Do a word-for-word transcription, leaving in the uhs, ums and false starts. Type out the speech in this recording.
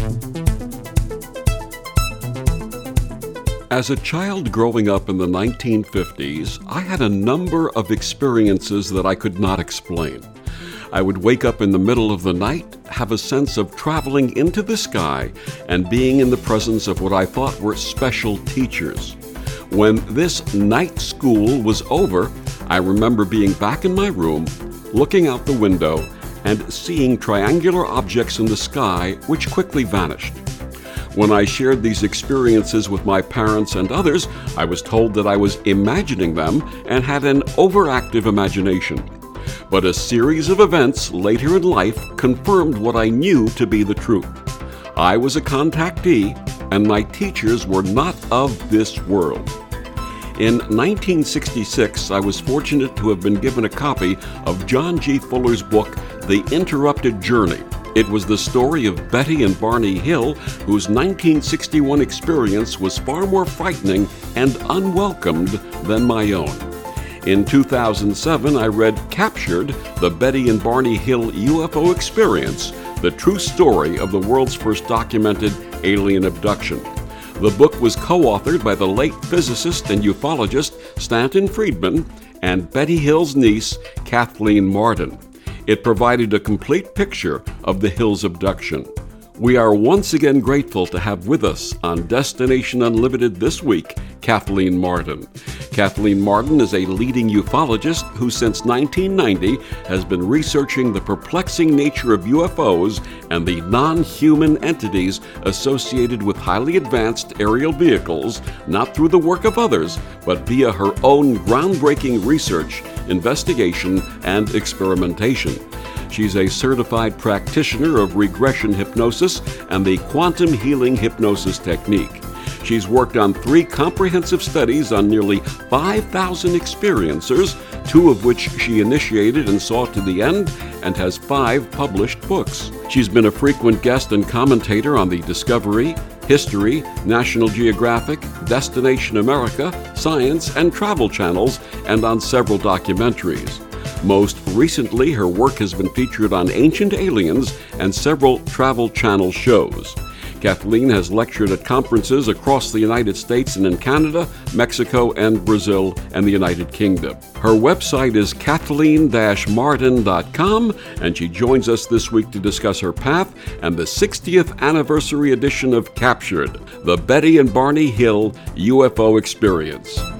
As a child growing up in the nineteen fifties, I had a number of experiences that I could not explain. I would wake up in the middle of the night, have a sense of traveling into the sky, and being in the presence of what I thought were special teachers. When this night school was over, I remember being back in my room, looking out the window, and seeing triangular objects in the sky which quickly vanished. When I shared these experiences with my parents and others, I was told that I was imagining them and had an overactive imagination. But a series of events later in life confirmed what I knew to be the truth. I was a contactee, and my teachers were not of this world. In nineteen sixty-six, I was fortunate to have been given a copy of John G. Fuller's book, The Interrupted Journey. It was the story of Betty and Barney Hill, whose nineteen sixty-one experience was far more frightening and unwelcomed than my own. In two thousand seven, I read Captured, the Betty and Barney Hill U F O Experience, the true story of the world's first documented alien abduction. The book was co-authored by the late physicist and ufologist Stanton Friedman and Betty Hill's niece, Kathleen Marden. It provided a complete picture of the Hills abduction. We are once again grateful to have with us on Destination Unlimited this week, Kathleen Marden. Kathleen Marden is a leading ufologist who since nineteen ninety has been researching the perplexing nature of U F Os and the non-human entities associated with highly advanced aerial vehicles, not through the work of others, but via her own groundbreaking research, investigation, and experimentation. She's a certified practitioner of regression hypnosis and the quantum healing hypnosis technique. She's worked on three comprehensive studies on nearly five thousand experiencers, two of which she initiated and saw to the end, and has five published books. She's been a frequent guest and commentator on the Discovery, History, National Geographic, Destination America, Science, and Travel channels, and on several documentaries. Most recently, her work has been featured on Ancient Aliens and several Travel Channel shows. Kathleen has lectured at conferences across the United States and in Canada, Mexico, and Brazil, and the United Kingdom. Her website is kathleen dash marden dot com, and she joins us this week to discuss her path and the sixtieth anniversary edition of Captured, the Betty and Barney Hill U F O Experience.